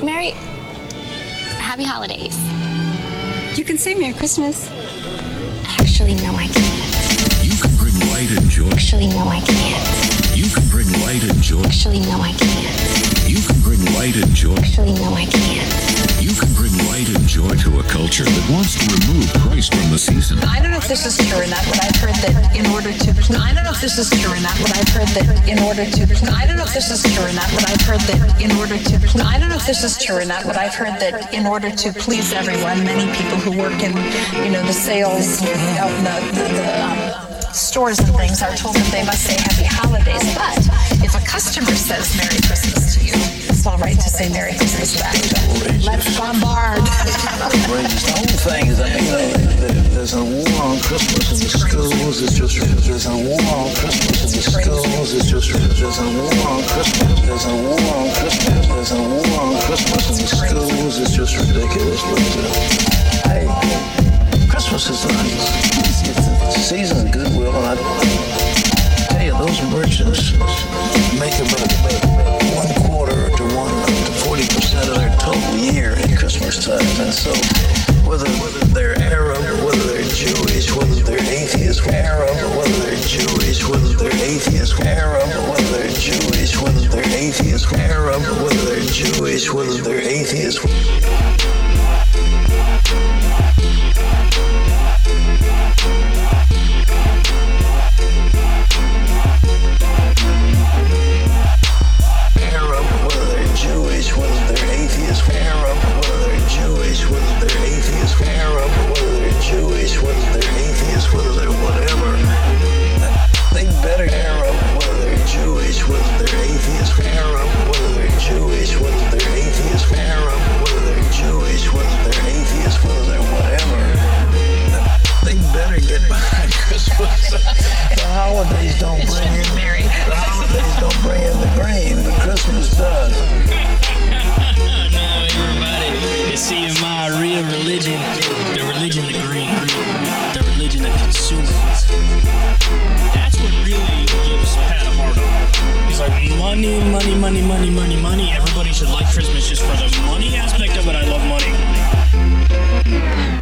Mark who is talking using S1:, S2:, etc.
S1: Happy holidays.
S2: You can say Merry Christmas.
S1: Actually, no, I can't.
S3: You can bring light and joy.
S1: Actually, no, I can't.
S3: You can bring light and joy.
S1: Actually, no, I can't.
S3: You can bring light and joy.
S1: Actually, no, I can't.
S3: You can bring light and joy to a culture that wants to remove Christ from the season.
S4: I don't know if this is true or not, but I've heard that in order to I don't know if this is true or not, but I've heard that in order to I don't know if this is true or not, but I've heard that in order to I don't know if this is true or not, but I've heard that in order to please everyone, many people who work in, the sales out in the stores and things are told that they must say Happy Holidays. But if a customer says Merry Christmas to you, it's all right to say Merry Christmas back. Let's bombard.
S5: The whole thing is, there's a war on Christmas in the schools. It's just there's a war on Christmas in the schools. It's just there's a war on Christmas. There's a war on Christmas. There's a war on Christmas in the schools. It's just ridiculous. But hey, Christmas is nice. It's a season of goodwill, and I tell you, those merchants make about 1/4 to 40% of their total year at Christmas time. And so, whether they're Arab, whether they're Jewish, whether they're atheist, Arab, whether they're Jewish, whether they're atheist, Arab, whether they're Jewish, whether they're atheist, Arab, whether they're Jewish, whether they're atheist.
S6: Everybody should like Christmas just for the money aspect of it. I love money.